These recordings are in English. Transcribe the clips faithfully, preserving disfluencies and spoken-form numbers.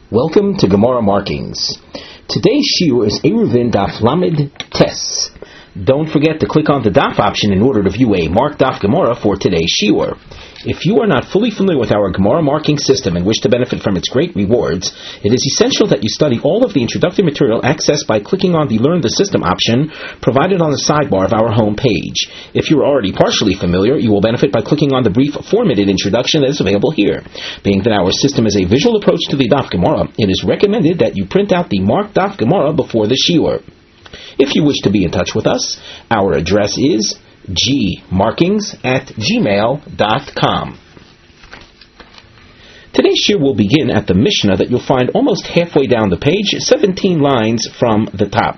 Welcome to Gemara Markings. Today's shiur is Eruvin Daf Lamed Tes. Don't forget to click on the Daf option in order to view a marked Daf Gemara for today's shiur. If you are not fully familiar with our Gemara marking system and wish to benefit from its great rewards, it is essential that you study all of the introductory material accessed by clicking on the Learn the System option provided on the sidebar of our home page. If you are already partially familiar, you will benefit by clicking on the brief four-minute introduction that is available here. Being that our system is a visual approach to the Daf Gemara, it is recommended that you print out the marked Daf Gemara before the shiur. If you wish to be in touch with us, our address is gmarkings at gmail dot com. Today's shiur will begin at the Mishnah that you'll find almost halfway down the page, seventeen lines from the top.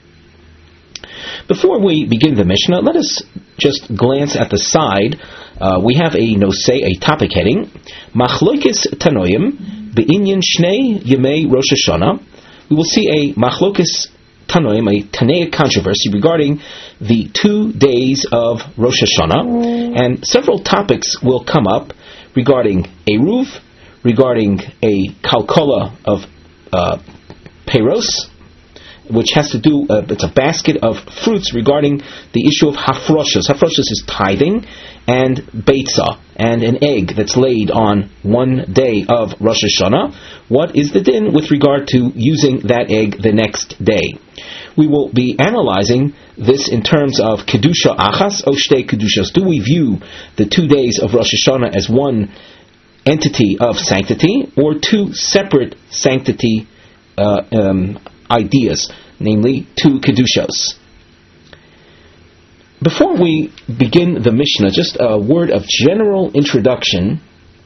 Before we begin the Mishnah, let us just glance at the side. Uh, we have a nosei, a topic heading, Machlokes Tanoim Be'inyan Shnei Yemei Rosh Hashanah. We will see a Machlokes Tanoim, a Tanaic controversy regarding the two days of Rosh Hashanah, and several topics will come up regarding Eruv, regarding a Kalkola of uh, Peiros, which has to do, uh, it's a basket of fruits regarding the issue of Hafroshas. Hafroshas is tithing, and Beitzah, and an egg that's laid on one day of Rosh Hashanah. What is the din with regard to using that egg the next day? We will be analyzing this in terms of Kedusha Achas, Oshtei Kedushas. Do we view the two days of Rosh Hashanah as one entity of sanctity, or two separate sanctity uh, um, ideas, namely two Kedushas? Before we begin the Mishnah, just a word of general introduction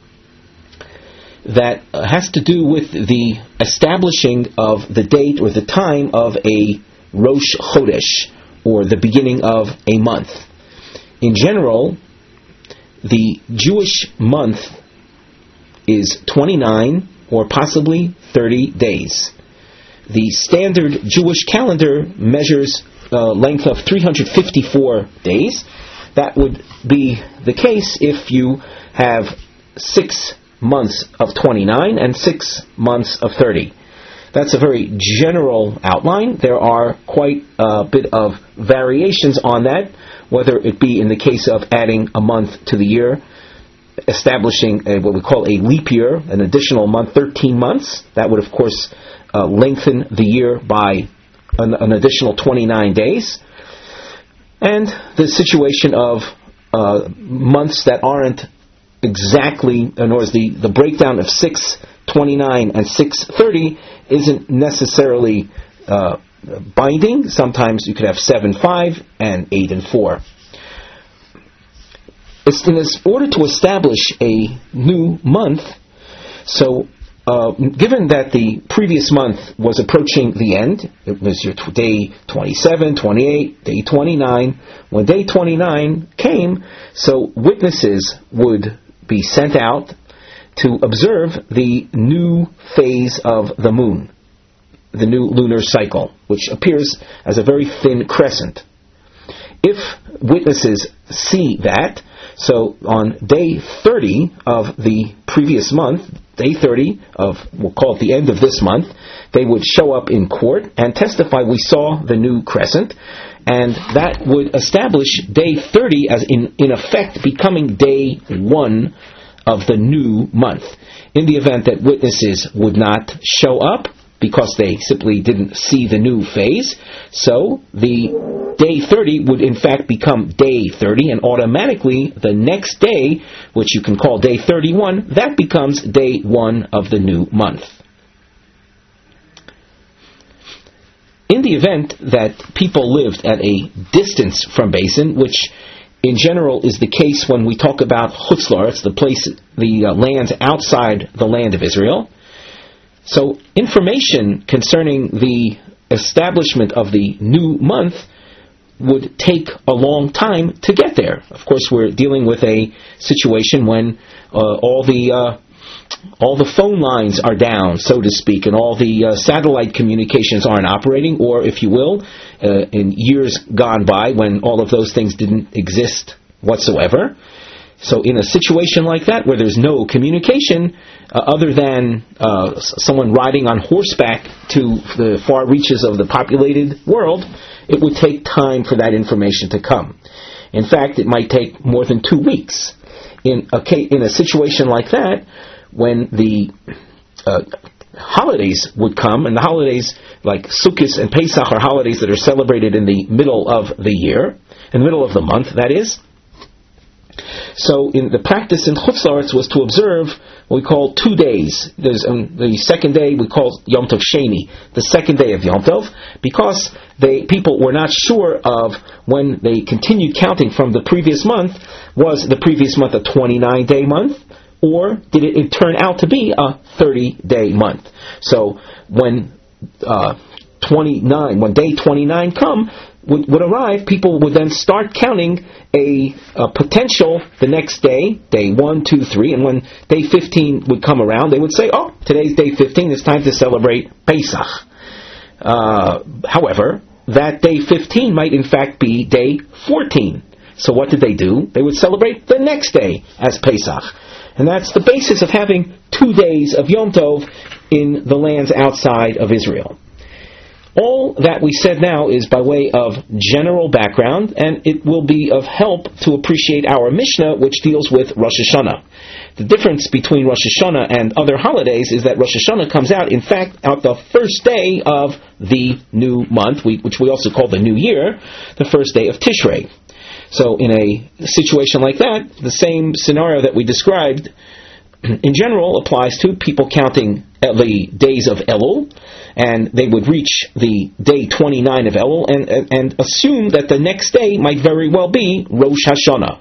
that has to do with the establishing of the date or the time of a Rosh Chodesh, or the beginning of a month. In general, the Jewish month is twenty-nine or possibly thirty days. The standard Jewish calendar measures a length of three hundred fifty-four days. That would be the case if you have six months of twenty-nine and six months of thirty. That's a very general outline. There are quite a bit of variations on that, whether it be in the case of adding a month to the year, establishing a, what we call a leap year, an additional month, thirteen months. That would, of course, uh, lengthen the year by an, an additional twenty-nine days. And the situation of uh, months that aren't exactly, in other words, the, the breakdown of six twenty-nine and six thirty isn't necessarily uh, binding. Sometimes you could have seven five and eight and four. It's in this order to establish a new month. So, uh, given that the previous month was approaching the end, it was your t- day twenty-seven, twenty-eight, day twenty-nine. When day twenty-nine came, so witnesses would be sent out to observe the new phase of the moon, the new lunar cycle, which appears as a very thin crescent. If witnesses see that, so on day thirty of the previous month, day thirty of, we'll call it the end of this month, they would show up in court and testify, we saw the new crescent, and that would establish day thirty as in, in effect becoming day one of the new month. In the event that witnesses would not show up because they simply didn't see the new phase, so the day thirty would in fact become day thirty, and automatically the next day, which you can call day thirty-one, that becomes day one of the new month. In the event that people lived at a distance from Beis Din, which in general is the case when we talk about Chutz La'aretz, the place, the uh, lands outside the land of Israel. So information concerning the establishment of the new month would take a long time to get there. Of course, we're dealing with a situation when uh, all the uh, all the phone lines are down, so to speak, and all the uh, satellite communications aren't operating, or if you will, uh, in years gone by when all of those things didn't exist whatsoever. So in a situation like that, where there's no communication, uh, other than uh, someone riding on horseback to the far reaches of the populated world, it would take time for that information to come. In fact, it might take more than two weeks. In a, in a situation like that, when the uh, holidays would come, and the holidays like Sukkot and Pesach are holidays that are celebrated in the middle of the year, in the middle of the month, that is. So in the practice in Chutz La'aretz was to observe what we call two days. There's um, the second day we call Yom Tov Sheni, the second day of Yom Tov, because they people were not sure of when they continued counting from the previous month. Was the previous month a twenty-nine day month, or did it, it turn out to be a thirty day month? So when uh, twenty-nine, when day twenty-nine come, would, would arrive, people would then start counting a, a potential the next day, day one, two, three, and when day fifteen would come around, they would say, oh, today's day fifteen, it's time to celebrate Pesach. Uh, however, that day fifteen might in fact be day fourteen. So what did they do? They would celebrate the next day as Pesach. And that's the basis of having two days of Yom Tov in the lands outside of Israel. All that we said now is by way of general background, and it will be of help to appreciate our Mishnah, which deals with Rosh Hashanah. The difference between Rosh Hashanah and other holidays is that Rosh Hashanah comes out, in fact, out the first day of the new month, which we also call the new year, the first day of Tishrei. So in a situation like that, the same scenario that we described in general applies to people counting the days of Elul, and they would reach the day twenty-nine of Elul and, and, and assume that the next day might very well be Rosh Hashanah.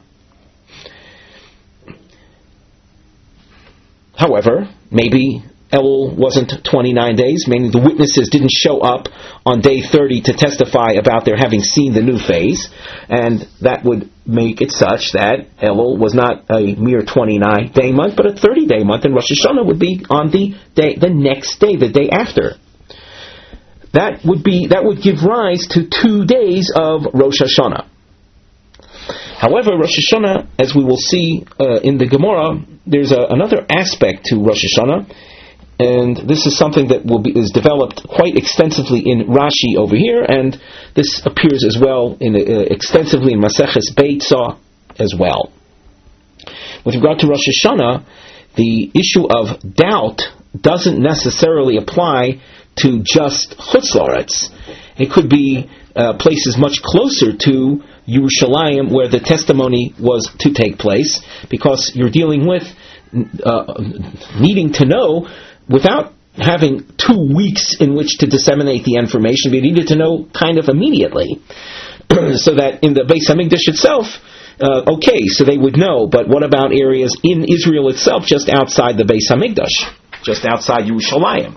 However, maybe Elul wasn't twenty-nine days, meaning the witnesses didn't show up on day thirty to testify about their having seen the new phase, and that would make it such that Elul was not a mere twenty-nine day month, but a thirty day month, and Rosh Hashanah would be on the day, the next day, the day after. That would be that would give rise to two days of Rosh Hashanah. However, Rosh Hashanah, as we will see uh, in the Gemara, there's a, another aspect to Rosh Hashanah. And this is something that will be, is developed quite extensively in Rashi over here, and this appears as well in, uh, extensively in Maseches Beitzah as well. With regard to Rosh Hashanah, the issue of doubt doesn't necessarily apply to just Chutz La'aretz. It could be uh, places much closer to Yerushalayim where the testimony was to take place, because you're dealing with uh, needing to know without having two weeks in which to disseminate the information. We needed to know kind of immediately, so that in the Beis Hamikdash itself, uh, okay, so they would know, but what about areas in Israel itself, just outside the Beis Hamikdash, just outside Yerushalayim?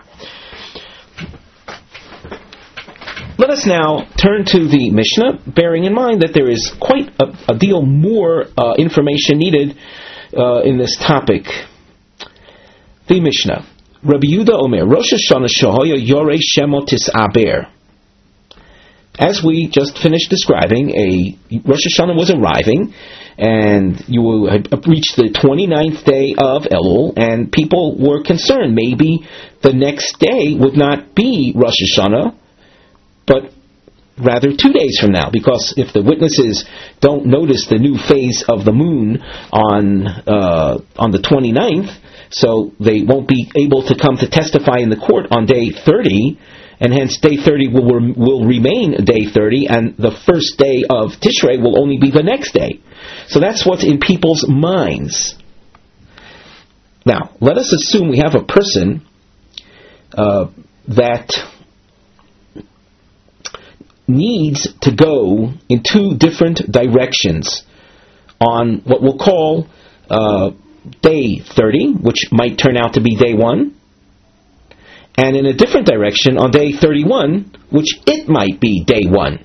Let us now turn to the Mishnah, bearing in mind that there is quite a, a deal more uh, information needed uh, in this topic. The Mishnah. Rabbi Yehuda Omer, Rosh Hashanah Shehoya Yorei Shemo Tis'aber. As we just finished describing, a Rosh Hashanah was arriving, and you will have reached the twenty-ninth day of Elul, and people were concerned. Maybe the next day would not be Rosh Hashanah, but rather two days from now, because if the witnesses don't notice the new phase of the moon on uh, on the twenty-ninth, so they won't be able to come to testify in the court on day thirty, and hence day thirty will will remain day thirty, and the first day of Tishrei will only be the next day. So that's what's in people's minds. Now, let us assume we have a person uh, that needs to go in two different directions on what we'll call uh, day thirty, which might turn out to be day one, and in a different direction on day thirty-one, which it might be day one.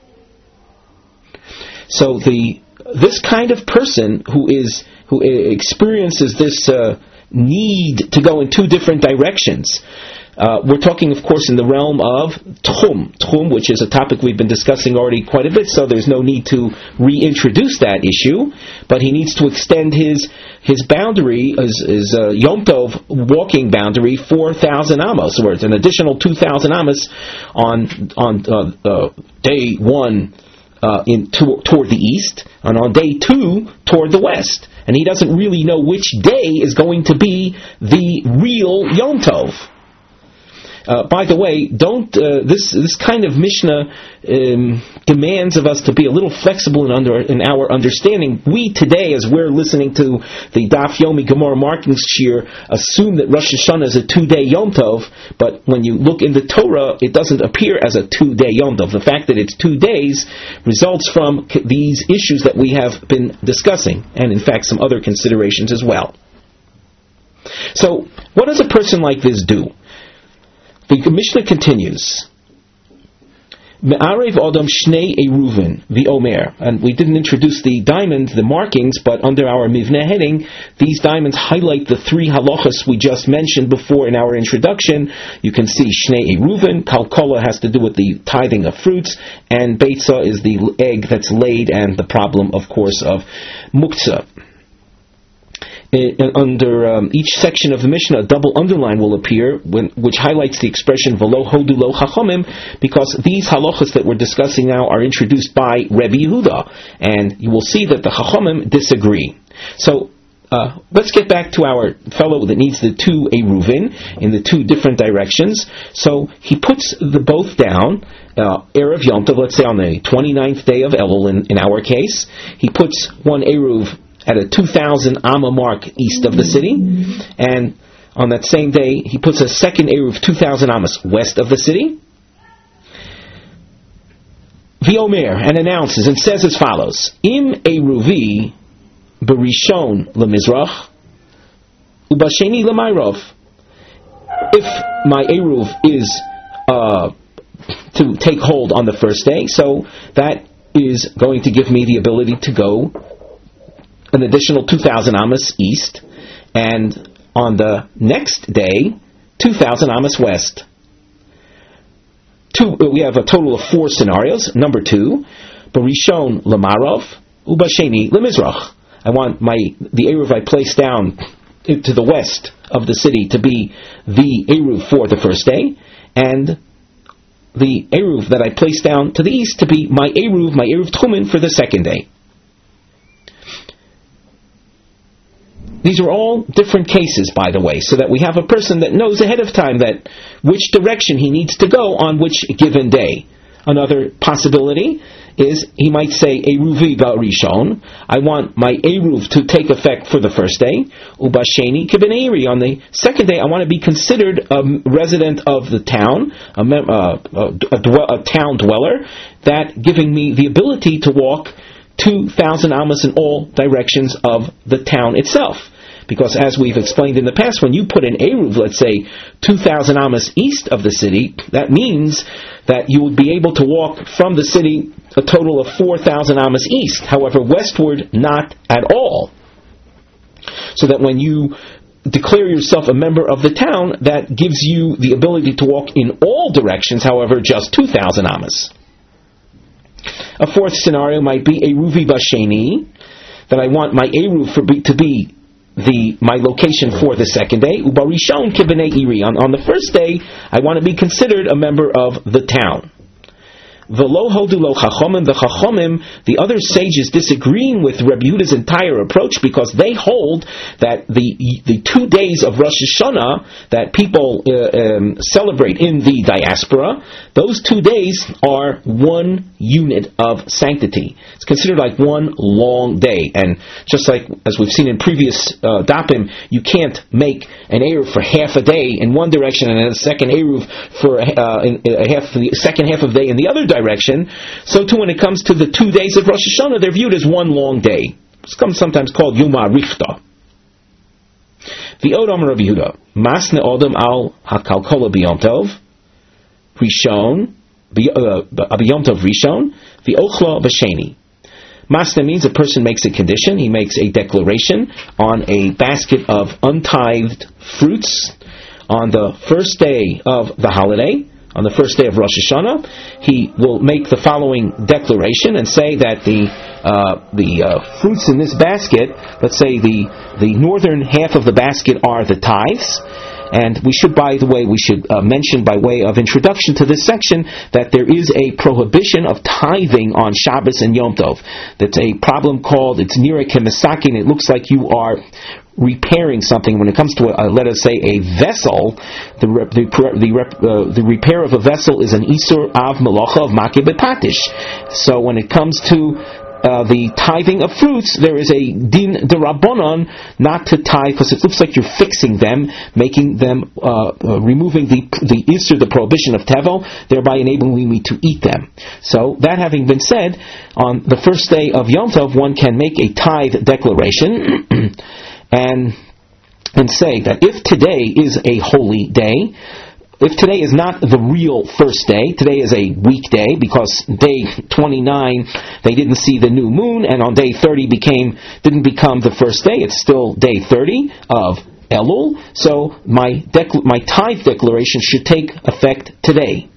So the this kind of person who is who experiences this uh, need to go in two different directions, Uh, we're talking, of course, in the realm of Tchum. Tchum, which is a topic we've been discussing already quite a bit, so there's no need to reintroduce that issue. But he needs to extend his his boundary, his, his uh, Yom Tov walking boundary, four thousand amos, or it's an additional two thousand amos on, on uh, uh, day one uh, in to, toward the east, and on day two toward the west. And he doesn't really know which day is going to be the real Yom Tov. Uh, by the way, don't uh, this this kind of Mishnah um, demands of us to be a little flexible in, under, in our understanding. We today, as we're listening to the Daf Yomi Gemara marking shir, assume that Rosh Hashanah is a two-day Yom Tov, but when you look in the Torah, it doesn't appear as a two-day Yom Tov. The fact that it's two days results from c- these issues that we have been discussing, and in fact some other considerations as well. So, what does a person like this do? The Mishnah continues. Me'arev Adam Shnei Eruvin v'Omer, and we didn't introduce the diamond, the markings, but under our Mivneh heading, these diamonds highlight the three halachas we just mentioned before in our introduction. You can see Shnei Eruvin, Kalkola has to do with the tithing of fruits, and Beitza is the egg that's laid, and the problem, of course, of Muktzah. Under um, each section of the Mishnah, a double underline will appear, when, which highlights the expression "V'lo hodu lo chachomim," because these halachas that we're discussing now are introduced by Rebbe Yehuda, and you will see that the chachomim disagree. So uh, let's get back to our fellow that needs the two eruvin in the two different directions. So he puts the both down. Uh, Erev Yom Tov, let's say on the twenty-ninth day of Elul, in, in our case, he puts one eruv at a two thousand amma mark east of the city, and on that same day he puts a second eruv two thousand amas west of the city. V'omer, and announces and says as follows: Im eruvi berishon lemizrach ubasheni lemayrov. If my eruv is uh, to take hold on the first day, so that is going to give me the ability to go an additional two thousand amas east, and on the next day, two thousand amas west. Two, we have a total of four scenarios. Number two, Barishon Lamarov, Ubasheni Lemizrach. I want my the eruv I place down to the west of the city to be the eruv for the first day, and the eruv that I place down to the east to be my eruv, my eruv tchumen for the second day. These are all different cases, by the way, so that we have a person that knows ahead of time that which direction he needs to go on which given day. Another possibility is he might say Eruvi Barishon, I want my Eruv to take effect for the first day, Ubasheni Kibeneri, on the second day I want to be considered a resident of the town, a, mem- uh, a, dwell- a town dweller, that giving me the ability to walk two thousand amas in all directions of the town itself. Because as we've explained in the past, when you put an eruv, let's say, two thousand amas east of the city, that means that you would be able to walk from the city a total of four thousand amas east. However, westward, not at all. So that when you declare yourself a member of the town, that gives you the ability to walk in all directions, however, just two thousand amas. A fourth scenario might be Eruvi Basheni, that I want my eruv for be, to be the my location for the second day. Ubarishon Kibnei Iri. On on the first day, I want to be considered a member of the town. V'lo hodu lo chachomim, the chachomim, the other sages disagreeing with Rabbi Yehuda's entire approach, because they hold that the the two days of Rosh Hashanah that people uh, um, celebrate in the diaspora, those two days are one unit of sanctity. It's considered like one long day, and just like as we've seen in previous uh, dapim, you can't make an eruv for half a day in one direction and a second eruv for uh, in, a half the second half of the day in the other direction. So too, when it comes to the two days of Rosh Hashanah, they're viewed as one long day. It's sometimes called Yom HaRifta. The Odom Rabbi Yehuda, Masne Odom al Hakalkola B'Yom Tov, Rishon, B'Yom Tov Rishon, the Ochla B'Sheni. Masne means a person makes a condition, he makes a declaration on a basket of untithed fruits on the first day of the holiday, on the first day of Rosh Hashanah, he will make the following declaration and say that the uh, the uh, fruits in this basket, let's say the the northern half of the basket are the tithes. And we should, by the way, we should uh, mention by way of introduction to this section that there is a prohibition of tithing on Shabbos and Yom Tov. That's a problem called, it's nira kemisakin. It looks like you are repairing something. When it comes to, a, uh, let us say, a vessel, the rep, the the, rep, uh, the repair of a vessel is an isur av malacha of makeh bepatish. So when it comes to Uh, the tithing of fruits, there is a din derabbanon not to tithe because it looks like you're fixing them, making them, uh, uh, removing the the isur, the prohibition of tevel, thereby enabling me to eat them. So that having been said, on the first day of Yom Tov, one can make a tithe declaration and and say that if today is a holy day, if today is not the real first day, today is a weekday, because day twenty-nine they didn't see the new moon, and on day thirty became didn't become the first day. It's still day thirty of Elul. So my dec- my tithe declaration should take effect today.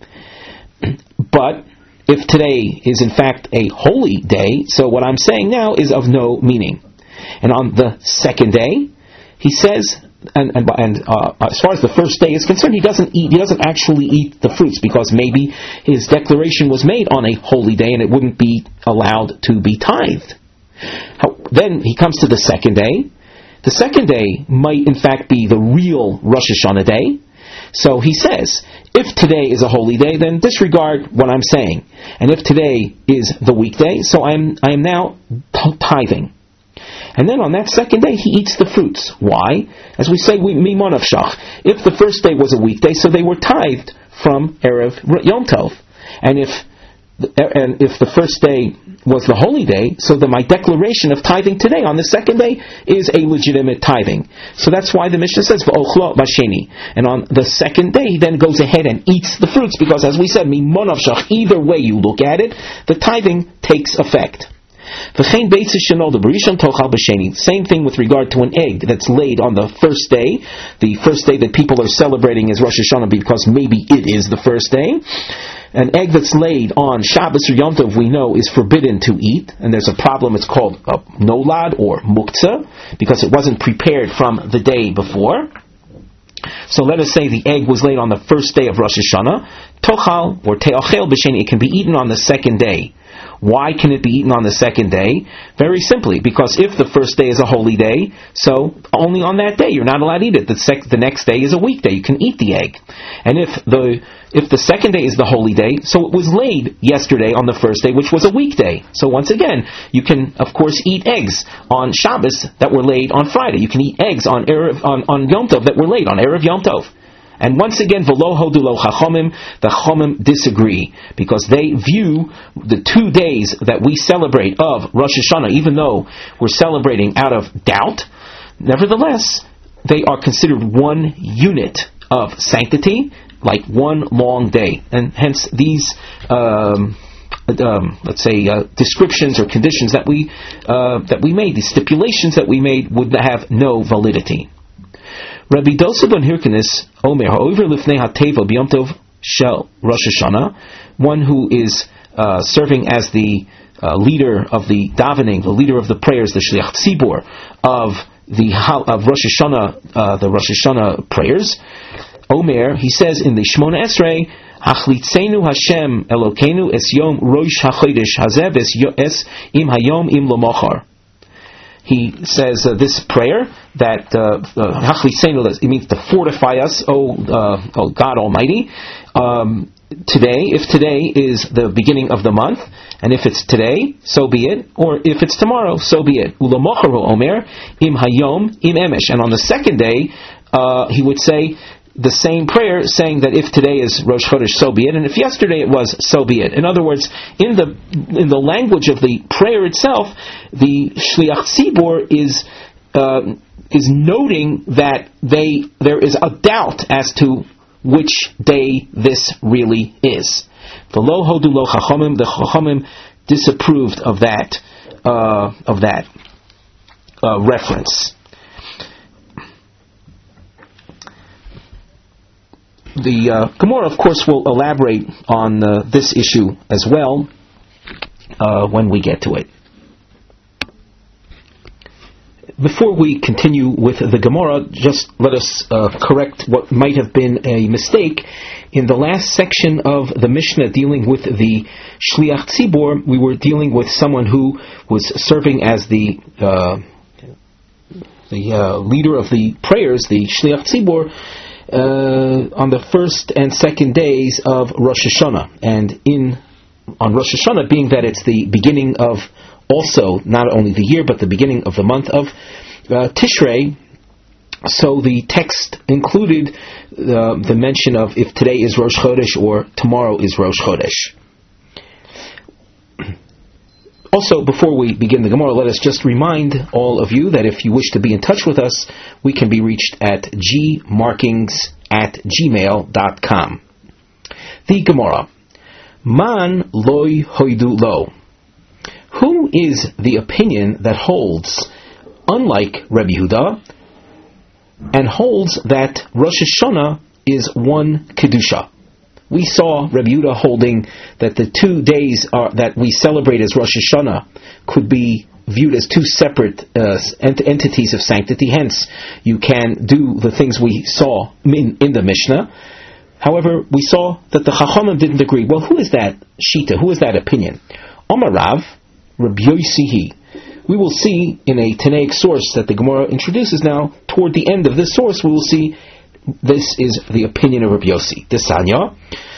But if today is in fact a holy day, so what I'm saying now is of no meaning. And on the second day, he says. And, and, and uh, as far as the first day is concerned, he doesn't eat. He doesn't actually eat the fruits because maybe his declaration was made on a holy day and it wouldn't be allowed to be tithed. How, then he comes to the second day. The second day might in fact be the real Rosh Hashanah day. So he says, if today is a holy day, then disregard what I'm saying. And if today is the weekday, so I'm I am now t- tithing. And then on that second day, he eats the fruits. Why? As we say, we mimon of shach. If the first day was a weekday, so they were tithed from Erev Yom Tov. And if and if the first day was the holy day, so then my declaration of tithing today on the second day is a legitimate tithing. So that's why the Mishnah says, v'ochlo b'sheni. And on the second day, he then goes ahead and eats the fruits, because as we said, mimon of shach, either way you look at it, the tithing takes effect. Same thing with regard to an egg that's laid on the first day. The first day that people are celebrating is Rosh Hashanah because maybe it is the first day. An egg that's laid on Shabbos or Yom Tov, we know, is forbidden to eat. And there's a problem, it's called a nolad or muktzah, because it wasn't prepared from the day before. So let us say the egg was laid on the first day of Rosh Hashanah. Tochal or te'achel b'sheni, it can be eaten on the second day. Why can it be eaten on the second day? Very simply, because if the first day is a holy day, so only on that day you're not allowed to eat it. The, sec- the next day is a weekday, you can eat the egg. And if the if the second day is the holy day, so it was laid yesterday on the first day, which was a weekday. So once again, you can of course eat eggs on Shabbos that were laid on Friday. You can eat eggs on Erev, on, on Yom Tov that were laid on Erev Yom Tov. And once again, v'lo hodu lo chachomim, the chomim disagree, because they view the two days that we celebrate of Rosh Hashanah, even though we're celebrating out of doubt, nevertheless, they are considered one unit of sanctity, like one long day. And hence these, um, um, let's say, uh, descriptions or conditions that we uh, that we made, these stipulations that we made, would have no validity. Rabbi Dosa ben Hirkanis Omer ha'over lifnei ha'teva b'yom tov shel Rosh Hashanah, one who is uh, serving as the uh, leader of the davening, the leader of the prayers, the shliach tzibur of the of Rosh Hashanah, uh, the Rosh Hashanah prayers. Omer, he says in the Shmona Esrei, Hachlitzenu Hashem Elokeinu es yom Rosh HaChodesh hazeh es im hayom im lomochar. He says uh, this prayer that Hachlitzenu, uh, uh, it means to fortify us, oh, uh, oh God Almighty. Um, today, if today is the beginning of the month, and if it's today, so be it, or if it's tomorrow, so be it. Ulamocharu Omer im hayom im emesh, and on the second day, uh, he would say the same prayer, saying that if today is Rosh Chodesh, so be it, and if yesterday it was, so be it. In other words, in the in the language of the prayer itself, the Shliach Tzibur is uh, is noting that they there is a doubt as to which day this really is. V'lo hodu lo chachomim, the chachomim disapproved of that uh, of that uh, reference. the uh, Gemara, of course, will elaborate on uh, this issue as well uh, when we get to it. Before we continue with the Gemara, just let us uh, correct what might have been a mistake. In the last section of the Mishnah dealing with the Shliach Tzibor, we were dealing with someone who was serving as the uh, the uh, leader of the prayers, the Shliach Tzibor, uh, on the first and second days of Rosh Hashanah. And in on Rosh Hashanah, being that it's the beginning of also not only the year, but the beginning of the month of uh, Tishrei, so the text included uh, the mention of if today is Rosh Chodesh or tomorrow is Rosh Chodesh. Also, before we begin the Gemara, let us just remind all of you that if you wish to be in touch with us, we can be reached at gmarkings at gmail dot com. The Gemara. Man loy hoidu lo. Who is the opinion that holds, unlike Rebbe Yehuda, and holds that Rosh Hashanah is one Kedusha? We saw Rebbe Yehuda holding that the two days are, that we celebrate as Rosh Hashanah could be viewed as two separate uh, ent- entities of sanctity. Hence, you can do the things we saw in, in the Mishnah. However, we saw that the Chachamim didn't agree. Well, who is that Shita? Who is that opinion? Omar Rav, Rabbi Yossi. We will see in a Tanaic source that the Gemara introduces now. Toward the end of this source, we will see this is the opinion of Rabbi Yossi. Desanya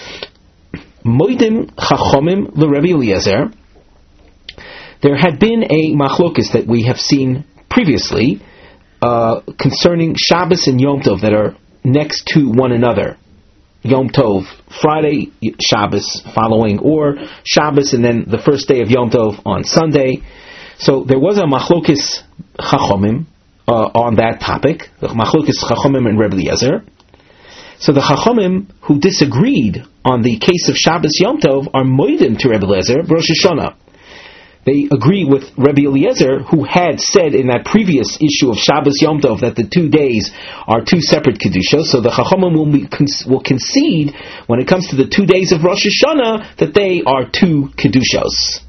Moidim Chachomim LeRabbi Eliezer. There had been a machlokes that we have seen previously uh, concerning Shabbos and Yom Tov that are next to one another. Yom Tov, Friday, Shabbos following, or Shabbos and then the first day of Yom Tov on Sunday. So there was a machlokes Chachomim uh, on that topic, the machlokes Chachomim and Rebbe Eliezer. So the Chachomim who disagreed on the case of Shabbos Yom Tov are moedim to Rebbe Eliezer, Rosh Hashanah. They agree with Rebbe Eliezer, who had said in that previous issue of Shabbos Yom Tov that the two days are two separate Kedushos. So the Chachamim will, be, will concede, when it comes to the two days of Rosh Hashanah, that they are two Kedushos.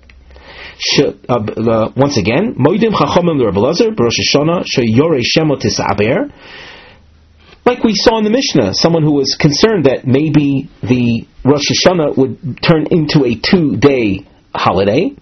Sh- uh, uh, once again, Moedim Chachamim Rebbe Eliezer, Rosh Hashanah, Sheyore Shemot Tisaber. Like we saw in the Mishnah, someone who was concerned that maybe the Rosh Hashanah would turn into a two-day holiday.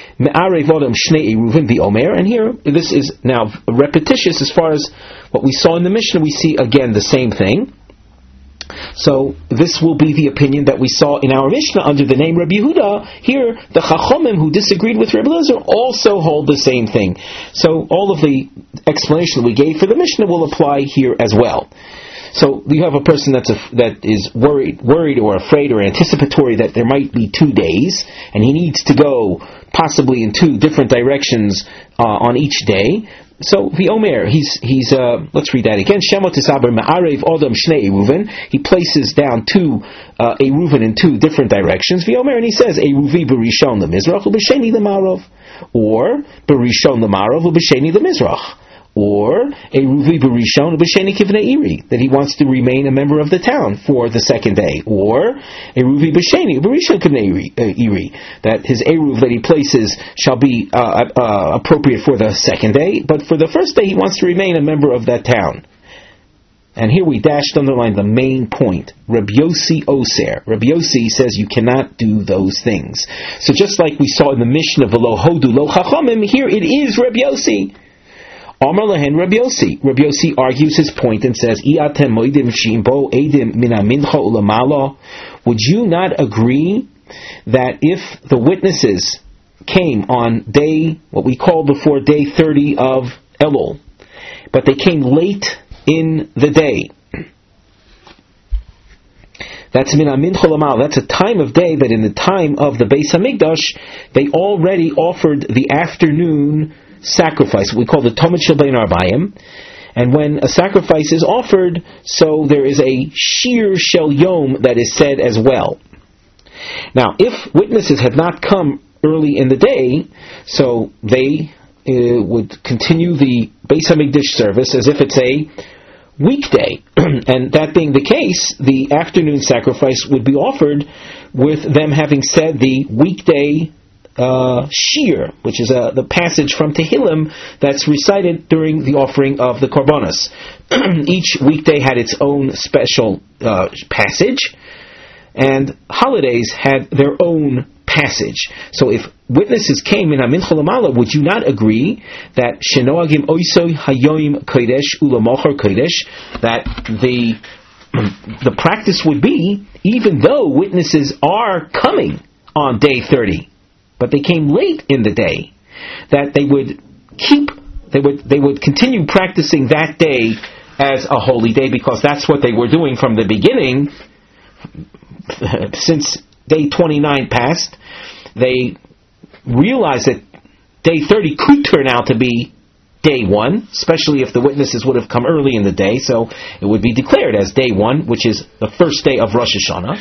And here, this is now repetitious as far as what we saw in the Mishnah. We see again the same thing. So this will be the opinion that we saw in our Mishnah under the name Rabbi Yehuda. Here, the Chachomim who disagreed with Rebbe Eliezer also hold the same thing. So all of the explanation we gave for the Mishnah will apply here as well. So you have a person that's a, that is worried, worried or afraid or anticipatory that there might be two days, and he needs to go possibly in two different directions uh, on each day. So the Omer, he's he's uh, let's read that again. Shemot Tisaber Ma'arev Odom Shnei Eruven. He places down two uh, Eruven in two different directions. The Omer, and he says Eruvi Berishon LeMizrach uBesheni LeMarav, or Berishon LeMarav uBesheni LeMizrach. Or a Ruvi Berishon B'Sheni Kivnei Iri, that he wants to remain a member of the town for the second day. Or a Ruvi B'Sheni Berishon Kivnei Iri, that his Eruv that he places shall be uh, uh, appropriate for the second day, but for the first day he wants to remain a member of that town. And here we dashed underline the main point. Rabbi Yossi Oser. Rabbi Yossi says you cannot do those things. So just like we saw in the Mishnah V'lo Hodu Lo Chachamim, here it is Rabbi Yossi. Amar Lahen Rabbi Yossi. Rabbi Yossi argues his point and says, "Iatem moedim shimbo edim min hamincha ulamala." Would you not agree that if the witnesses came on day, what we call before day thirty of Elul, but they came late in the day, that's min hamincha ulamala. That's a time of day that in the time of the Beis Hamikdash they already offered the afternoon sacrifice, we call the Tomid Shel Bein Arbayim, and when a sacrifice is offered, so there is a Shir Shel Yom that is said as well. Now, if witnesses had not come early in the day, so they uh, would continue the Beis Hamikdash service as if it's a weekday. And that being the case, the afternoon sacrifice would be offered with them having said the weekday uh, shir, which is uh, the passage from Tehillim that's recited during the offering of the korbanos. Each weekday had its own special uh, passage, and holidays had their own passage. So if witnesses came in Hamincha Lamala, would you not agree that Shenoagim Oisoi Hayoim Kodesh Ulamochar Kodesh, that the the practice would be, even though witnesses are coming on day thirty, but they came late in the day, that they would keep, they would they would continue practicing that day as a holy day, because that's what they were doing from the beginning. Since day twenty-nine passed, they realized that day thirty could turn out to be day one, especially if the witnesses would have come early in the day, so it would be declared as day one, which is the first day of Rosh Hashanah.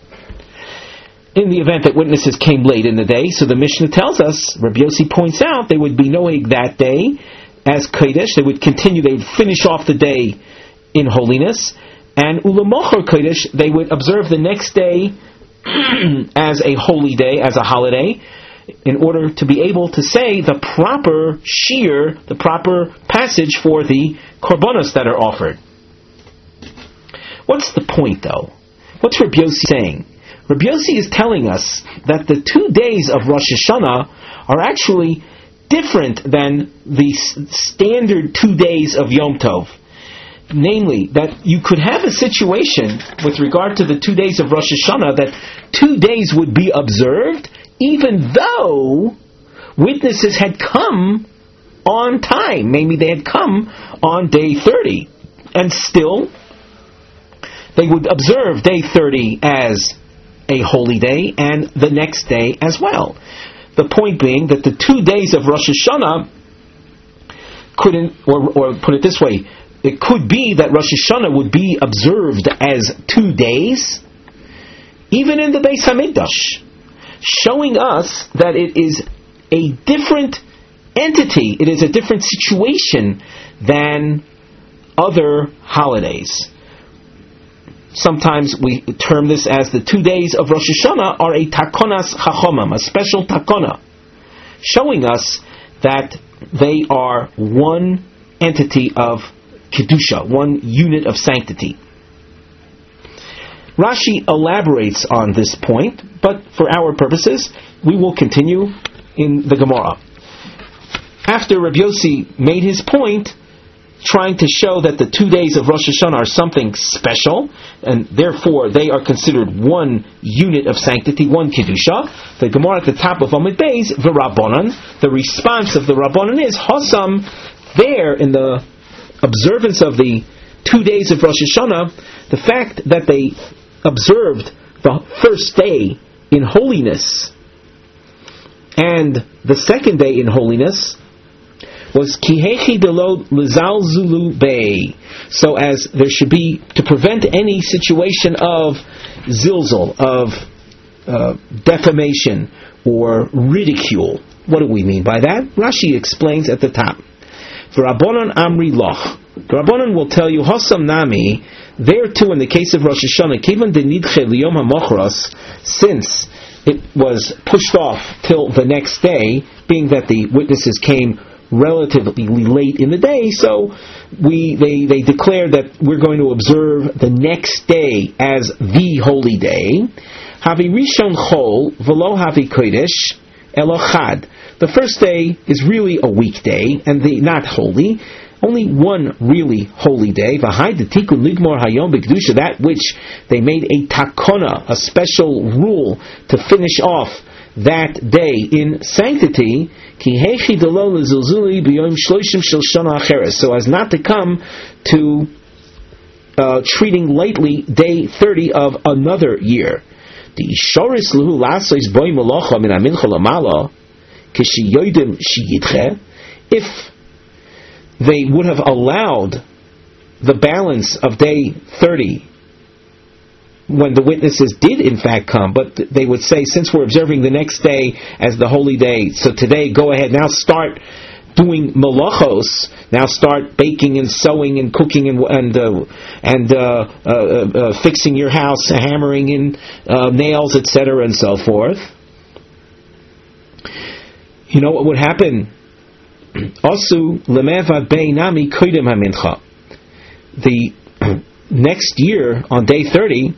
In the event that witnesses came late in the day, so the Mishnah tells us, Rabbi Yossi points out, they would be knowing that day as Kodesh, they would continue, they would finish off the day in holiness, and Ulamochar Kodesh, they would observe the next day as a holy day, as a holiday, in order to be able to say the proper shir, the proper passage for the korbanos that are offered. What's the point, though? What's Rabbi Yossi saying? Rabbi Yossi is telling us that the two days of Rosh Hashanah are actually different than the standard two days of Yom Tov. Namely, that you could have a situation with regard to the two days of Rosh Hashanah that two days would be observed even though witnesses had come on time. Maybe they had come on day thirty. And still, they would observe day thirty as a holy day and the next day as well. The point being that the two days of Rosh Hashanah couldn't, or, or put it this way, it could be that Rosh Hashanah would be observed as two days, even in the Beis Hamikdash, showing us that it is a different entity, it is a different situation than other holidays. Sometimes we term this as the two days of Rosh Hashanah are a takonas chachomam, a special takona, showing us that they are one entity of kedusha, one unit of sanctity. Rashi elaborates on this point, but for our purposes, we will continue in the Gemara. After Rabbi Yossi made his point, trying to show that the two days of Rosh Hashanah are something special, and therefore they are considered one unit of sanctity, one kedusha, the Gemara at the top of Amud Beis, the Rabbanan, the response of the Rabbanan is, Hasam, there in the observance of the two days of Rosh Hashanah, the fact that they observed the first day in holiness and the second day in holiness was kihechi delo lizalzulu bay, so as there should be, to prevent any situation of zilzal, of uh, defamation or ridicule. What do we mean by that? Rashi explains at the top. V'Rabbanan amri loch. The Rabbanan will tell you, Hosam nami, there too in the case of Rosh Hashanah, kivan denidche liyom hamochros, since it was pushed off till the next day, being that the witnesses came relatively late in the day, so we they, they declared that we're going to observe the next day as the holy day. Havi rishon chol v'lo havi kodesh elo chad. The first day is really a weekday and the not holy. Only one really holy day. V'hai detikun ligmor hayom b'kedusha, that which they made a takona, a special rule to finish off that day in sanctity, so as not to come to uh, treating lightly day thirty of another year. If they would have allowed the balance of day thirty when the witnesses did in fact come, but they would say, since we're observing the next day as the holy day, so today go ahead, now start doing malachos, now start baking and sewing and cooking and and uh, and uh, uh, uh, fixing your house, hammering in uh, nails, et cetera, and so forth. You know what would happen? Asu lemevad beinami koidem hamincha. The next year on day thirty,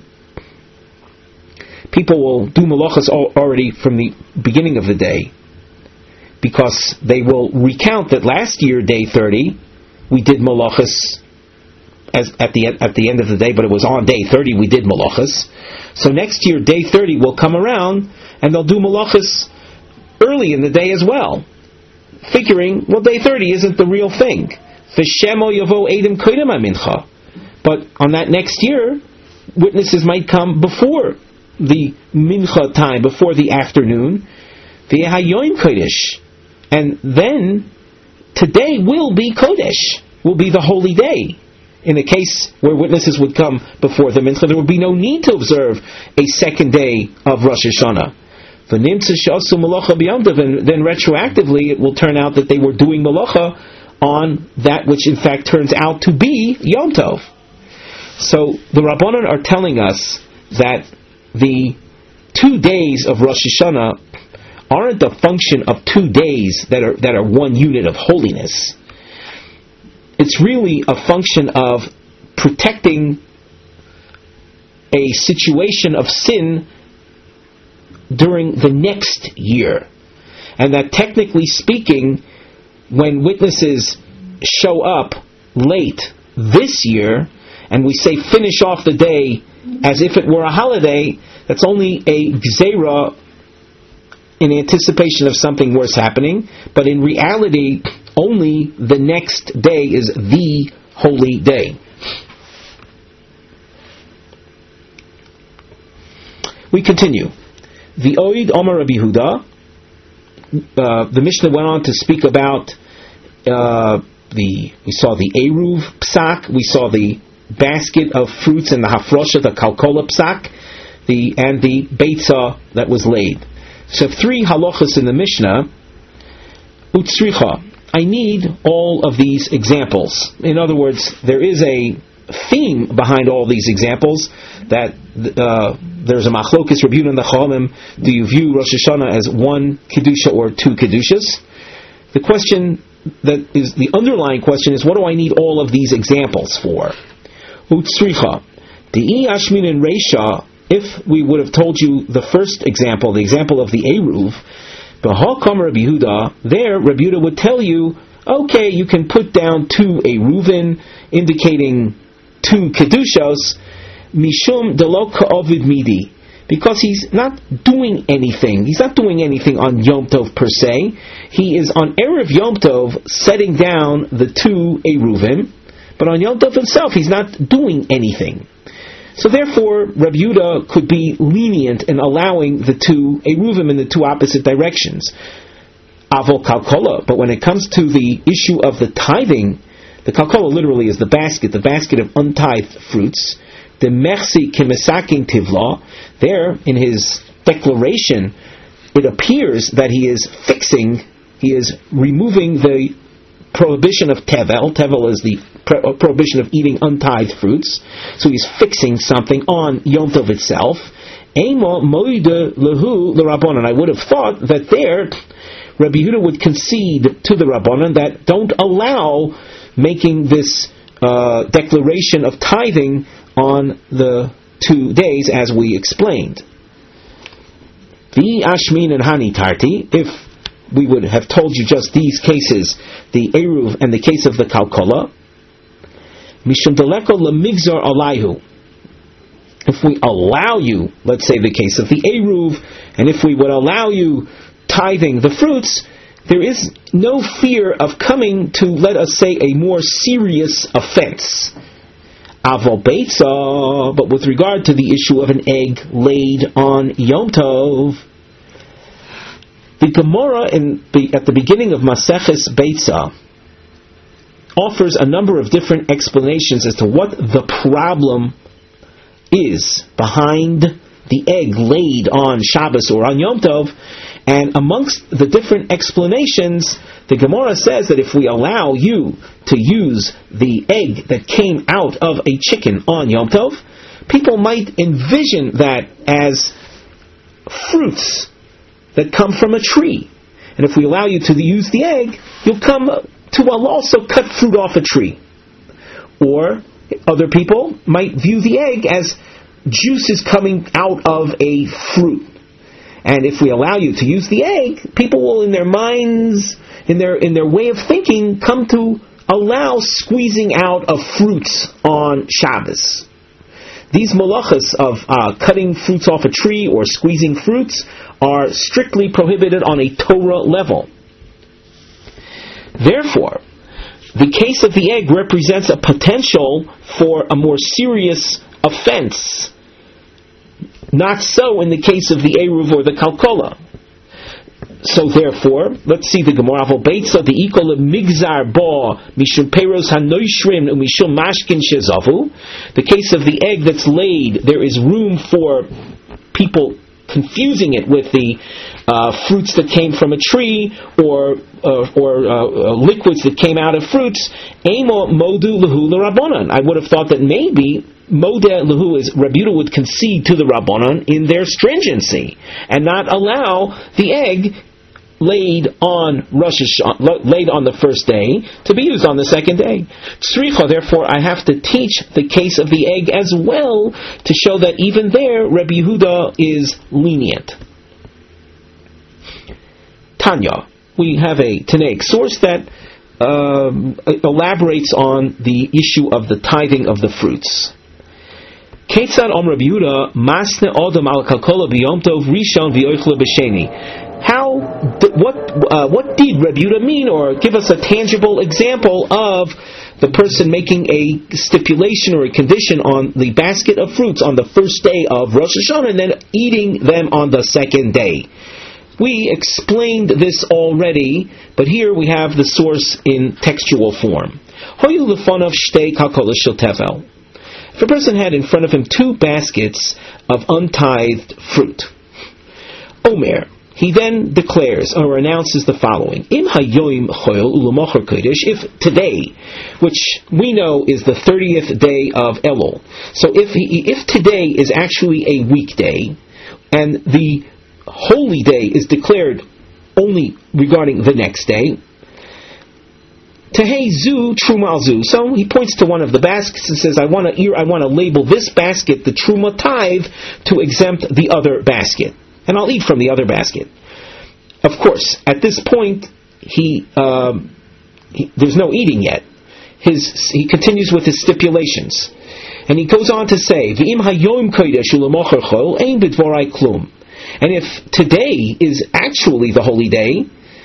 people will do malachos already from the beginning of the day, because they will recount that last year, day thirty, we did malachos as at the at the end of the day, but it was on day thirty we did malachos. So next year, day thirty will come around, and they'll do malachos early in the day as well, figuring, well, day thirty isn't the real thing. V'shemo yavo edim koidem hamincha. But on that next year, witnesses might come before the mincha time, before the afternoon, v'hayoim kodesh, and then today will be kodesh, will be the holy day. In a case where witnesses would come before the mincha, there would be no need to observe a second day of Rosh Hashanah. And then retroactively it will turn out that they were doing malacha on that which in fact turns out to be Yom Tov. So the Rabbanan are telling us that the two days of Rosh Hashanah aren't a function of two days that are that are one unit of holiness. It's really a function of protecting a situation of sin during the next year. And that technically speaking, when witnesses show up late this year, and we say finish off the day as if it were a holiday, that's only a gzeira in anticipation of something worse happening, but in reality, only the next day is the holy day. We continue. The Oid Omar Rabbi Yehuda, uh, the Mishnah went on to speak about uh, the, we saw the Eruv Psak, we saw the basket of fruits and the Hafrosha, the Kalkola Psak, the, and the Beitzah that was laid. So three halachas in the Mishnah. Utsricha, I need all of these examples. In other words, there is a theme behind all these examples, that uh, there's a machlokes Rabbi Yehuda and the Chachamim. Do you view Rosh Hashanah as one kedusha or two kedushas? The question that is the underlying question is, what do I need all of these examples for? Utsricha, the Ashmin and Reisha. If we would have told you the first example, the example of the Eruv, B'hakam Rabbi Yehuda, there Rabbi Yehuda would tell you, okay, you can put down two Eruvin, indicating two Kedushos, Mishum Delo Ka'ovid Midi, because he's not doing anything. He's not doing anything on Yom Tov per se. He is on Erev Yom Tov setting down the two Eruvin, but on Yom Tov himself he's not doing anything. So therefore, Rabbi Yehuda could be lenient in allowing the two Eruvim in the two opposite directions. Avol Kalkola, but when it comes to the issue of the tithing, the Kalkola literally is the basket, the basket of untithed fruits. The Mersi Kemesaking Tivla, there in his declaration, it appears that he is fixing, he is removing the prohibition of tevel. Tevel is the pro- prohibition of eating untithed fruits. So he's fixing something on Yom Tov itself. Ema moide lehu l'Rabbanan. I would have thought that there, Rabbi Yehuda would concede to the Rabbanan that don't allow making this uh, declaration of tithing on the two days, as we explained. The Ashmin and Hani Tarti, if we would have told you just these cases, the Eruv and the case of the Kalkola, Mishum Deleko Lemigzar Alayhu. If we allow you, let's say the case of the Eruv, and if we would allow you tithing the fruits, there is no fear of coming to, let us say, a more serious offense. Avol Beitzah, but with regard to the issue of an egg laid on Yom Tov, the Gemara in the, at the beginning of Maseches Beitzah offers a number of different explanations as to what the problem is behind the egg laid on Shabbos or on Yom Tov, and amongst the different explanations, The Gemara says that if we allow you to use the egg that came out of a chicken on Yom Tov, people might envision that as fruits that come from a tree. And if we allow you to use the egg, you'll come to also cut fruit off a tree. Or other people might view the egg as juices coming out of a fruit. And if we allow you to use the egg, people will, in their minds, in their in their way of thinking, come to allow squeezing out of fruits on Shabbos. These malachas of uh, cutting fruits off a tree or squeezing fruits are strictly prohibited on a Torah level. Therefore, the case of the egg represents a potential for a more serious offense. Not so in the case of the Eruv or the Kalkola. So therefore, let's see the Gemara. Beitza the equal of Migzar Ba Mishum Peros Hanoishrim Mishum Mashkin Shezavu. The case of the egg that's laid, there is room for people confusing it with the uh, fruits that came from a tree or uh, or uh, uh, liquids that came out of fruits. Emo Modu Lahu L'Rabbanan. I would have thought that maybe Modeh Lahu is Rabbi Yehuda would concede to the Rabbanan in their stringency and not allow the egg laid on Rosh Hashanah, laid on the first day to be used on the second day. Tzricha, therefore, I have to teach the case of the egg as well to show that even there Rabbi Yehuda is lenient. Tanya, we have a Tanaic source that um, elaborates on the issue of the tithing of the fruits. Ketzad Om Rabbi Yehuda Masne Odom Al Kalkola B'Yom Tov Rishon V'Yoichle B'Sheni. How, what, uh, what did Rabbi Yehuda mean, or give us a tangible example of the person making a stipulation or a condition on the basket of fruits on the first day of Rosh Hashanah and then eating them on the second day? We explained this already, but here we have the source in textual form. Hoyu lefonav shtei kalkolas shel tevel. If a person had in front of him two baskets of untithed fruit, Omer, he then declares or announces the following: Im hayoim choil u'lemocher kodesh. If today, which we know is the thirtieth day of Elul, so if he, if today is actually a weekday, and the holy day is declared only regarding the next day, Tehei zu truma zu. So he points to one of the baskets and says, "I want to I want to label this basket the truma tithe to exempt the other basket, and I'll eat from the other basket." Of course, at this point, he, um, he there's no eating yet. His he continues with his stipulations, and he goes on to say, "V'im hayom kodesh u'lemocher chol ein b'dvorai klum." And if today is actually the holy day,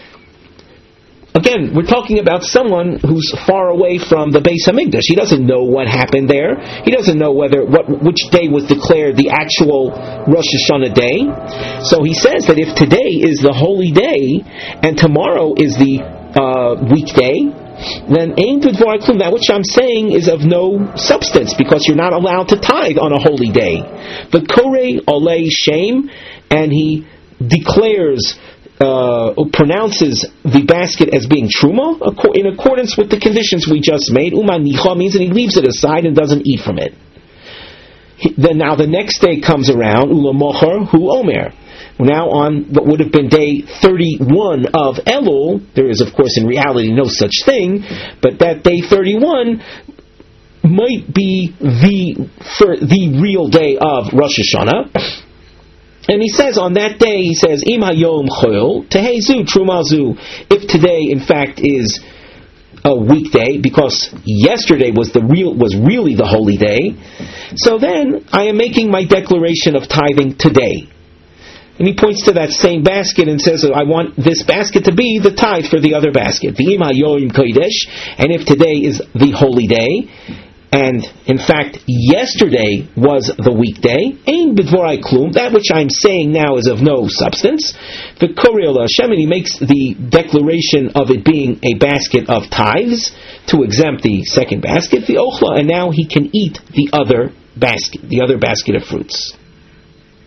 again, we're talking about someone who's far away from the Beis Hamikdash. He doesn't know what happened there. He doesn't know whether what which day was declared the actual Rosh Hashanah day. So he says that if today is the holy day and tomorrow is the uh, weekday, then aim to dvar klum. That which I'm saying is of no substance because you're not allowed to tithe on a holy day. The korei olei shame, and he declares. Uh, pronounces the basket as being truma in accordance with the conditions we just made. Uman nicha means that he leaves it aside and doesn't eat from it. He, then now the next day comes around, ula mocher hu omer. Now on what would have been day thirty-one of Elul, there is of course in reality no such thing, but that day thirty-one might be the for the real day of Rosh Hashanah. And he says on that day, he says, Im hayom choil, tehezu trumazu. If today, in fact, is a weekday, because yesterday was the real was really the holy day, so then I am making my declaration of tithing today. And he points to that same basket and says, I want this basket to be the tithe for the other basket. V'im hayom kodesh, and if today is the holy day, and in fact, yesterday was the weekday. Ein b'dvorai klum. That which I'm saying now is of no substance. The korei Hashem, and he makes the declaration of it being a basket of tithes to exempt the second basket, the ochla, and now he can eat the other basket, the other basket of fruits.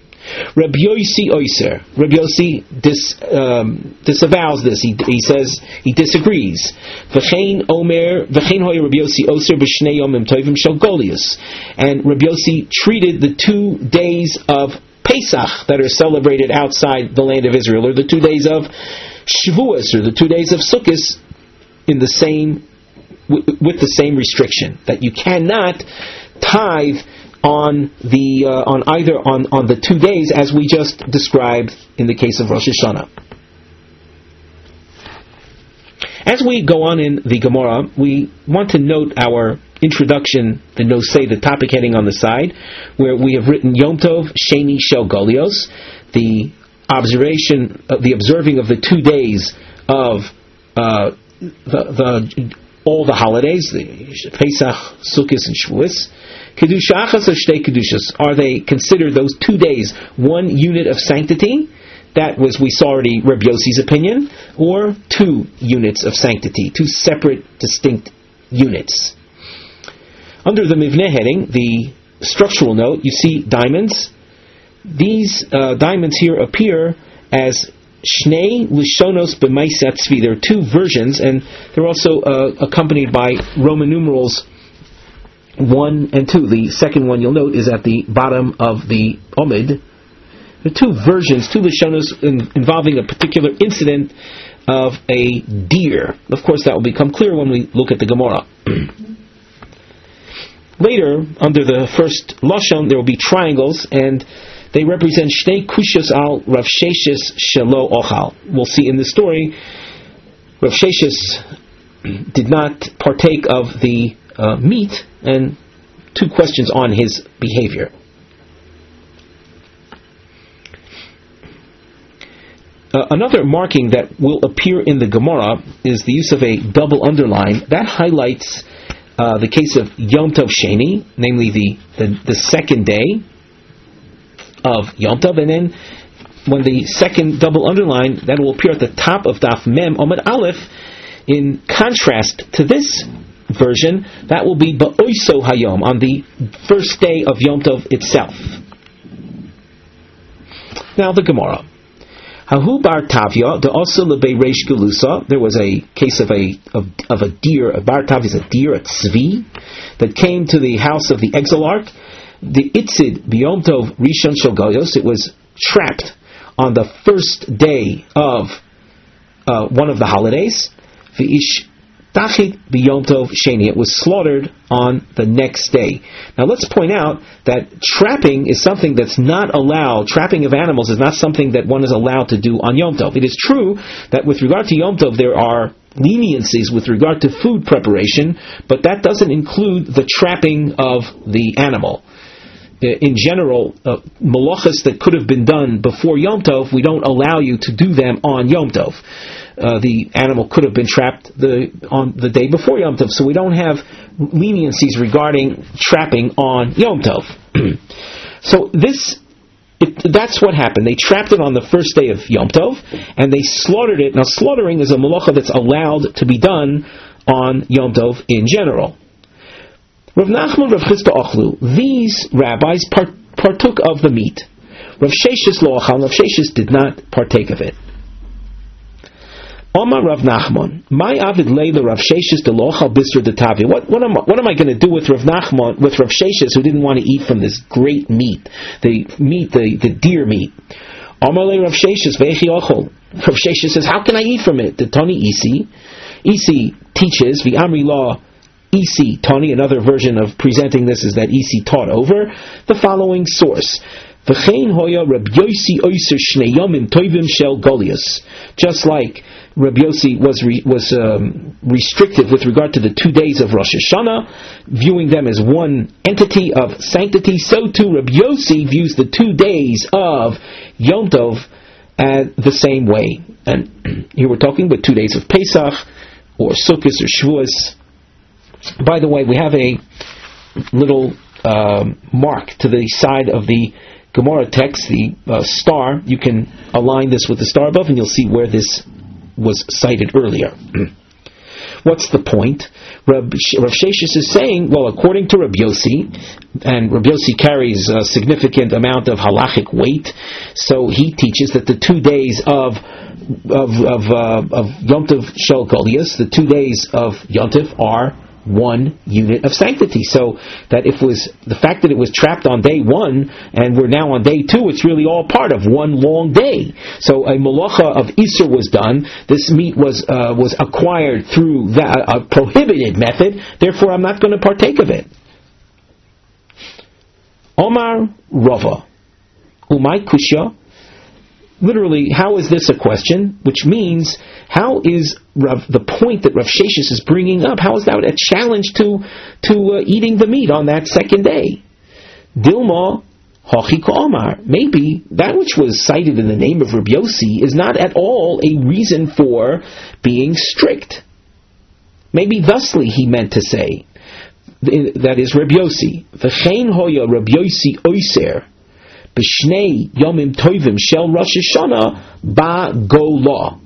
Rabbi Yossi Oiser. Rabbi Yossi dis, um, disavows this. He, he says he disagrees. V'chein Omer V'chein Hoya Rabbi Yossi Oiser b'shnei yomim tovim shel Golius. And Rabbi Yossi treated the two days of Pesach that are celebrated outside the land of Israel, or the two days of Shavuos, or the two days of Sukkot, in the same with the same restriction, that you cannot tithe on the uh, on either on, on the two days as we just described in the case of Rosh Hashanah. As we go on in the Gemara, we want to note our introduction, the nosei, the topic heading on the side, where we have written Yom Tov Sheni Shel Golios, the observation, uh, the observing of the two days of uh, the, the all the holidays, the Pesach, Sukkot, and Shavuos. Kedusha achas or shtei kedushas? Are they considered those two days one unit of sanctity? That was, we saw already, Reb Yossi's opinion, or two units of sanctity, two separate, distinct units. Under the Mivneh heading, the structural note, you see diamonds. These uh, diamonds here appear as Shnei Lishonos B'Maisat Tzvi. There are two versions, and they're also uh, accompanied by Roman numerals one and two. The second one, you'll note, is at the bottom of the Omid. There are two versions, two Lishonos in, involving a particular incident of a deer. Of course, that will become clear when we look at the Gemara. Later, under the first Lashon, there will be triangles, and they represent Shnei Kushas al Rav Sheshes Shelo Ochal. We'll see in the story, Rav Sheshes did not partake of the uh, meat, and two questions on his behavior. Uh, another marking that will appear in the Gemara is the use of a double underline. That highlights uh, the case of Yom Tov Sheni, namely the, the, the second day of Yom Tov, and then when the second double underline, that will appear at the top of Daf Mem Omid Aleph. In contrast to this version, that will be Ba'oiso Hayom, on the first day of Yom Tov itself. Now the Gemara. Hahu bar Tavya, the also lebei reish gelusa. There was a case of a of, of a deer. A bar Tavya is a deer, a tzvi, that came to the house of the exilarch. The itzid biyom tov rishon shel Golios. It was trapped on the first day of uh, one of the holidays. V'ish tachit biyom tov sheni. It was slaughtered on the next day. Now let's point out that trapping is something that's not allowed. Trapping of animals is not something that one is allowed to do on Yom Tov. It is true that with regard to Yom Tov there are leniencies with regard to food preparation, but that doesn't include the trapping of the animal. In general, uh, malachas that could have been done before Yom Tov, we don't allow you to do them on Yom Tov. Uh, the animal could have been trapped the, on the day before Yom Tov, so we don't have leniencies regarding trapping on Yom Tov. So this, it, that's what happened. They trapped it on the first day of Yom Tov, and they slaughtered it. Now, slaughtering is a malacha that's allowed to be done on Yom Tov in general. Rav Nachman, Rav Chizda Ochlu, these rabbis part, partook of the meat. Rav Sheshes lo achal, Rav Sheshes did not partake of it. Omar Rav Nachman, my avid leila Rav Sheshes de lo achal bisur de tavia. What what am what am I going to do with Rav Nachman, with Rav Sheshes, who didn't want to eat from this great meat, the meat, the, the deer meat? Omar le Rav Sheshes ve'echi ochol. Rav Sheshes says, how can I eat from it? The Tani Isi, Isi teaches the Amri law. Isi Tani, another version of presenting this is that Isi taught over the following source. V'chein hoya Reb Yossi oiser shnei yomim tovim shel Golios. Just like Reb Yossi was re, was um, restrictive with regard to the two days of Rosh Hashanah, viewing them as one entity of sanctity, so too Reb Yossi views the two days of Yom Tov uh, the same way. And here we're talking about two days of Pesach, or Sukkot, or Shavuos. By the way, we have a little um, mark to the side of the Gemara text, the uh, star. You can align this with the star above, and you'll see where this was cited earlier. What's the point? Rav, Rav Sheshes is saying, well, according to Rav Yossi, and Rav Yossi carries a significant amount of halachic weight, so he teaches that the two days of of of, uh, of Yom Tov Shel Golius, the two days of Yom Tov are one unit of sanctity. So that if it was the fact that it was trapped on day one and we're now on day two, it's really all part of one long day. So a malacha of Isur was done. This meat was uh, was acquired through that, a prohibited method. Therefore, I'm not going to partake of it. Omar Rava, Umay Kushya. Literally, how is this a question? Which means, how is Rav, the point that Rav Sheshes is bringing up, how is that a challenge to to uh, eating the meat on that second day? Dilma Hachi Ka'amar. Maybe that which was cited in the name of Rabbi Yossi is not at all a reason for being strict. Maybe thusly he meant to say, that is Rabbi Yossi. V'chein hoya Rabbi Yossi oiser. B'shnei yomim tovim shel Rosh Hashanah ba gola.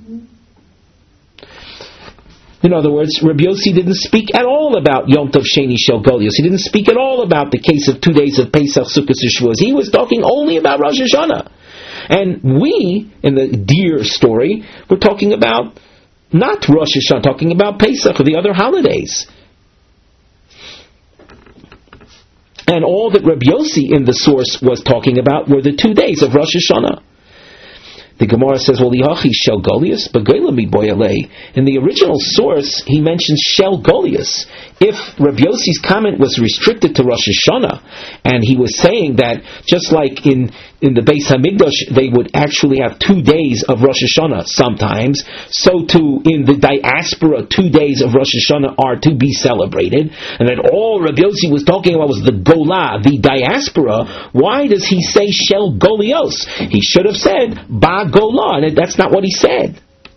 In other words, Rabbi Yossi didn't speak at all about Yom Tov Sheni Shel Golius. He didn't speak at all about the case of two days of Pesach, Sukkot, and Shavuos. He was talking only about Rosh Hashanah. And we, in the deer story, we're talking about not Rosh Hashanah, talking about Pesach or the other holidays. And all that Rabbi Yossi in the source was talking about were the two days of Rosh Hashanah. The Gemara says, well, Lihachi Shel Golius, but in the original source, he mentions Shel Golius. If Rabbi Yossi's comment was restricted to Rosh Hashanah, and he was saying that just like in, in the Beis Hamikdash, they would actually have two days of Rosh Hashanah sometimes, so too in the diaspora, two days of Rosh Hashanah are to be celebrated, and that all Rabbi Yossi was talking about was the Golah, the diaspora. Why does he say Shel Golios? He should have said Ba Golah, and that's not what he said.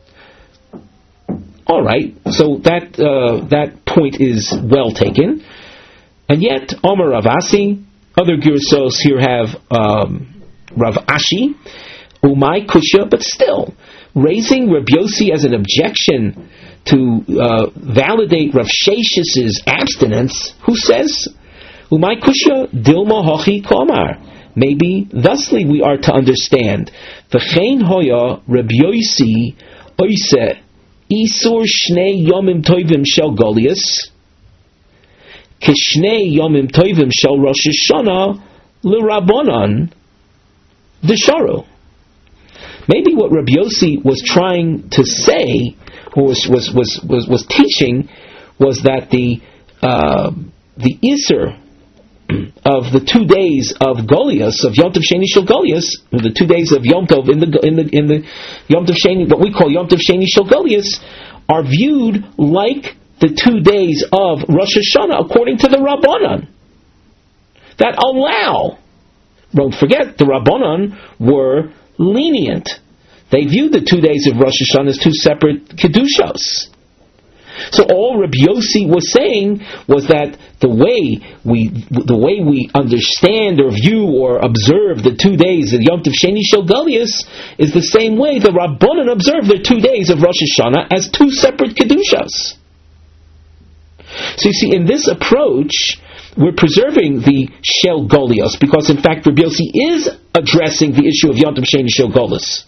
All right, so that uh, that point is well taken, and yet Omer Rav Asi, other Girsos here have um, Rav Ashi, Umay Kusha, but still raising Rabbi Yossi as an objection to uh, validate Rav Sheshes' abstinence. Who says Umay Kusha Dilma Hachi Komar? Maybe thusly we are to understand V'chein hoya Rabbi Yossi oise Isur Shnei Yomim Tovim Shel Golius Kishnei Yomim Tovim Shel Rosh Hashanah L'Rabbanan D'Sharu. Maybe what Rabbi Yossi was trying to say, or was was was was, was teaching, was that the uh, the Isur of the two days of Golius, of Yom Tov Sheni Shel Golius, the two days of Yom Tov in the in the in the Yom Tov Sheni, what we call Yom Tov Sheni Shel Golius, are viewed like the two days of Rosh Hashanah according to the Rabbanan that allow. Don't forget, the Rabbanan were lenient. They viewed the two days of Rosh Hashanah as two separate kedushos. So all Rabbi Yossi was saying was that the way we the way we understand or view or observe the two days of Yom Tov Sheni Shel Golius is the same way the Rabbanan observed the two days of Rosh Hashanah as two separate kedushas. So you see, in this approach, we're preserving the Shel Golios, because in fact Rabbi Yossi is addressing the issue of Yom Tov Sheni Shel Golius.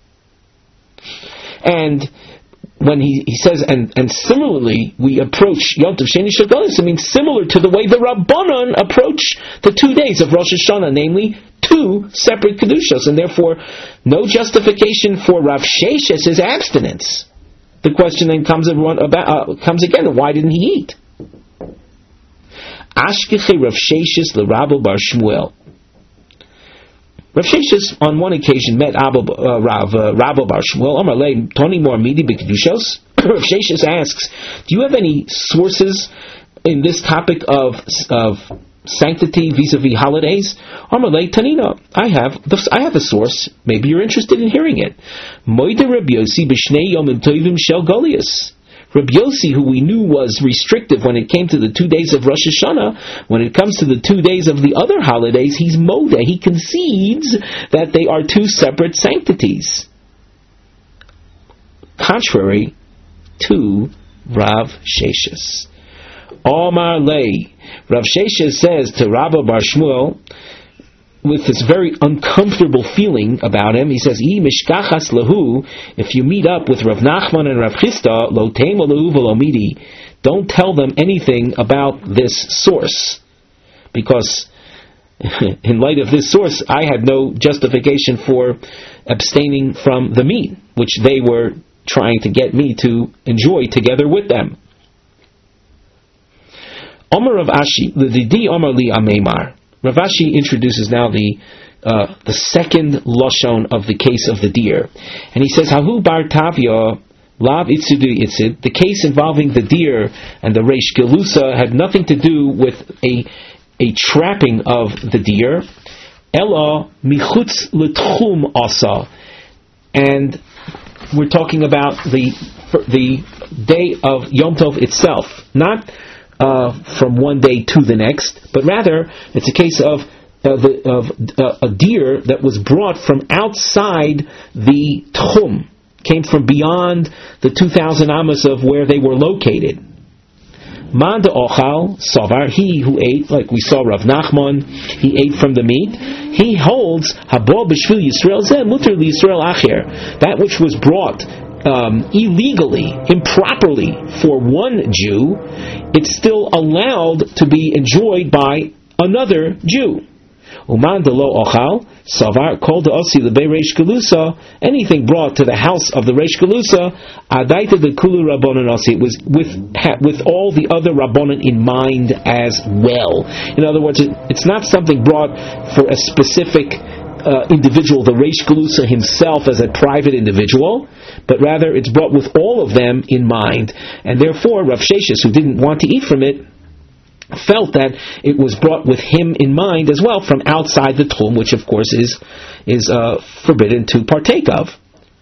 And when he, he says, and, and similarly we approach Yom Tov Sheni Shel Golius, it means similar to the way the Rabbanan approach the two days of Rosh Hashanah, namely two separate Kedushas, and therefore no justification for Rav Sheshes' abstinence. The question then comes, about, uh, comes again, why didn't he eat? Ashkeche Rav Sheshes l'Rabba bar Shmuel. Rav Sheshes on one occasion met Abba, uh, Rav uh, Rabba bar Shmuel. Amar lei Toni mor midi b'kedushos. Rav Sheshes asks, "Do you have any sources in this topic of of sanctity vis-a-vis holidays?" Amar lei Tanina. I have the, I have a source. Maybe you're interested in hearing it. Moide Rabbi Yossi b'shnei yomim tovim shel Golius. Rabbi Yossi, who we knew was restrictive when it came to the two days of Rosh Hashanah, when it comes to the two days of the other holidays, he's modeh. He concedes that they are two separate sanctities. Contrary to Rav Sheshes. Omar Lei. Rav Sheshes says to Rabba Bar Shmuel, with this very uncomfortable feeling about him, he says, "I mishkachas lahu." If you meet up with Rav Nachman and Rav Chisda, lo tema lahu v'lo midi. Don't tell them anything about this source, because in light of this source, I had no justification for abstaining from the meat, which they were trying to get me to enjoy together with them. Omer Rav Ashi, l'didi Omer li ameimar. Rav Ashi introduces now the uh, the second lashon of the case of the deer, and he says, "Hahu bar Tavia lav itzudu itzid." The case involving the deer and the reish gelusa had nothing to do with a a trapping of the deer. Ella michutz l'tchum asa, and we're talking about the the day of Yom Tov itself, not Uh, from one day to the next, but rather it's a case of uh, the, of uh, a deer that was brought from outside the Tchum, came from beyond the two thousand amos of where they were located. Man de ochal savar, he who ate, like we saw Rav Nachman, he ate from the meat. He holds habo b'shvil Yisrael zeh muter l'Yisrael acher, that which was brought Um, illegally, improperly for one Jew, it's still allowed to be enjoyed by another Jew. Uman de lo ochal savar kol de osi lebei reish gelusa, anything brought to the house of the reish gelusa, adaita de kulu rabbonon osi, it was with with all the other rabbonon in mind as well. In other words, it, it's not something brought for a specific Uh, individual, the Reish Gelusa himself as a private individual, but rather it's brought with all of them in mind. And therefore, Rav Sheshes, who didn't want to eat from it, felt that it was brought with him in mind as well from outside the Tchum, which of course is is uh, forbidden to partake of.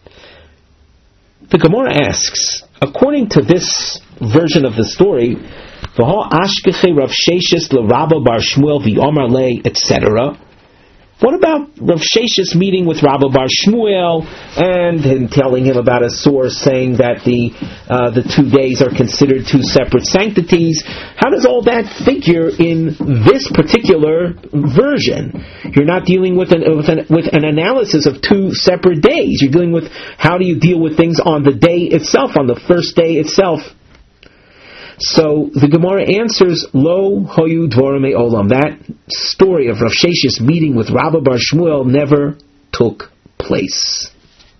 The Gemara asks, according to this version of the story, V'ha ashkeche Rav Sheshes l'Rabba Bar Shmuel v'Omar lei, et cetera. What about Rav Sheshes meeting with Rabba Bar Shmuel and him telling him about a source saying that the uh, the two days are considered two separate sanctities? How does all that figure in this particular version? You're not dealing with an, with an with an analysis of two separate days. You're dealing with how do you deal with things on the day itself, on the first day itself. So the Gemara answers, Lo hoyu dvorim olam. That story of Rav Sheshes meeting with Rabba Bar Shmuel never took place.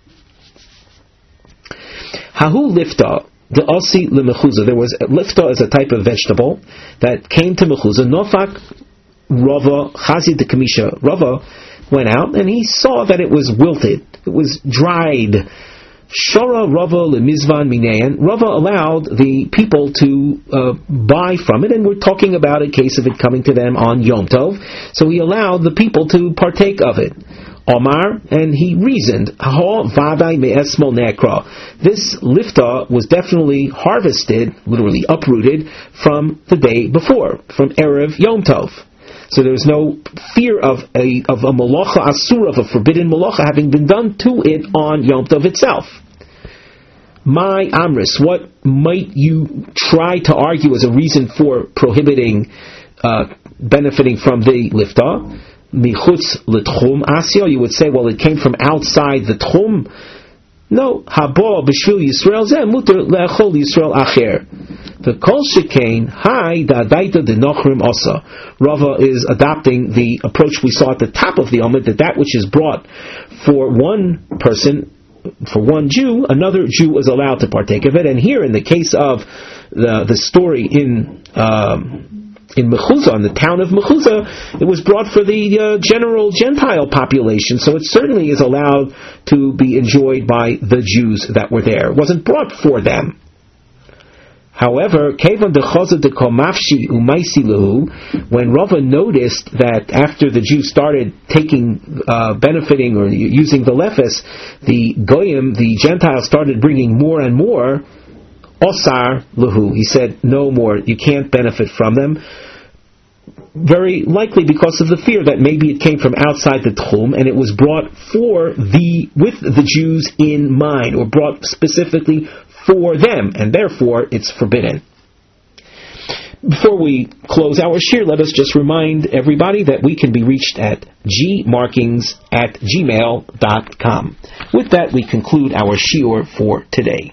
Hahu lifta the osi lemechuza. There was lifta as a type of vegetable that came to mechuza. Nofak Rava Chazi de Kamisha. Rava went out and he saw that it was wilted. It was dried. Shora Rava lemizvan minayan. Rava allowed the people to uh, buy from it, and we're talking about a case of it coming to them on Yom Tov. So he allowed the people to partake of it. Omar, and he reasoned, Ha vadai me'esmol nekra. This lifta was definitely harvested, literally uprooted, from the day before, from Erev Yom Tov. So there was no fear of a of a malacha asura, of a forbidden malacha having been done to it on Yom Tov itself. My amris, what might you try to argue as a reason for prohibiting uh, benefiting from the lifta? Michutz l'tchum asya, you would say, well, it came from outside the tchum. No, habo b'shvil Yisrael zeh muter le'achol Yisrael acher. The kol shekain hai da'adaita denochrim osa. Rava is adopting the approach we saw at the top of the Amud, that that which is brought for one person, for one Jew, another Jew is allowed to partake of it. And here, in the case of the the story in um, in Mechuzah, in the town of Mechuzah, it was brought for the uh, general Gentile population, so it certainly is allowed to be enjoyed by the Jews that were there. It wasn't brought for them. However, when Rava noticed that after the Jews started taking, uh, benefiting or using the lefes, the goyim, the Gentiles, started bringing more and more. Osar lahu, he said, no more. You can't benefit from them. Very likely because of the fear that maybe it came from outside the Tchum and it was brought for the with the Jews in mind, or brought specifically for them, and therefore it's forbidden. Before we close our shir, let us just remind everybody that we can be reached at gmarkings at gmail dot com. With that, we conclude our shiur for today.